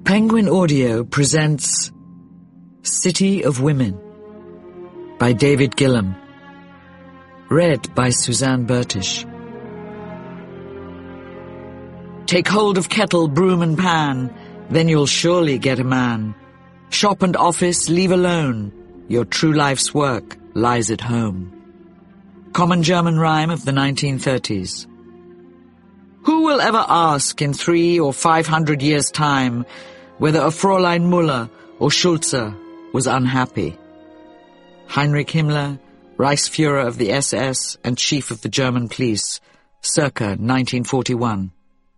Penguin Audio presents City of Women by David Gillam. Read by Suzanne Bertish. Take hold of kettle, broom and pan, then you'll surely get a man. Shop and office leave alone, your true life's work lies at home. Common German rhyme of the 1930s. Who will ever ask in 300 or 500 years' time whether a Fräulein Müller or Schulze was unhappy? Heinrich Himmler, Reichsführer of the SS and Chief of the German Police, circa 1941.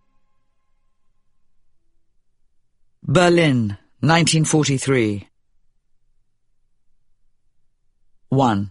Berlin, 1943. 1.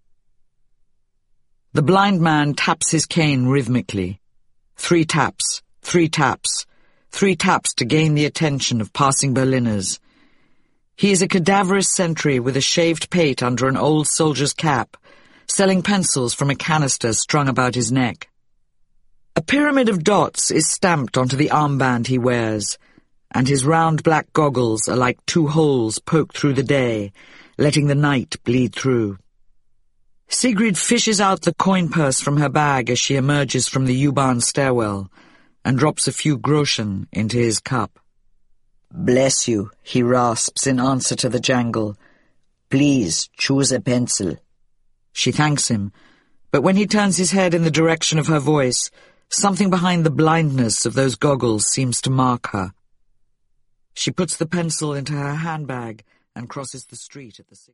The blind man taps his cane rhythmically. 3 taps, 3 taps, 3 taps to gain the attention of passing Berliners. He is a cadaverous sentry with a shaved pate under an old soldier's cap, selling pencils from a canister strung about his neck. A pyramid of dots is stamped onto the armband he wears, and his round black goggles are like 2 holes poked through the day, letting the night bleed through. Sigrid fishes out the coin purse from her bag as she emerges from the U-Bahn stairwell and drops a few groschen into his cup. "Bless you," he rasps in answer to the jangle. "Please, choose a pencil." She thanks him, but when he turns his head in the direction of her voice, something behind the blindness of those goggles seems to mark her. She puts the pencil into her handbag and crosses the street at the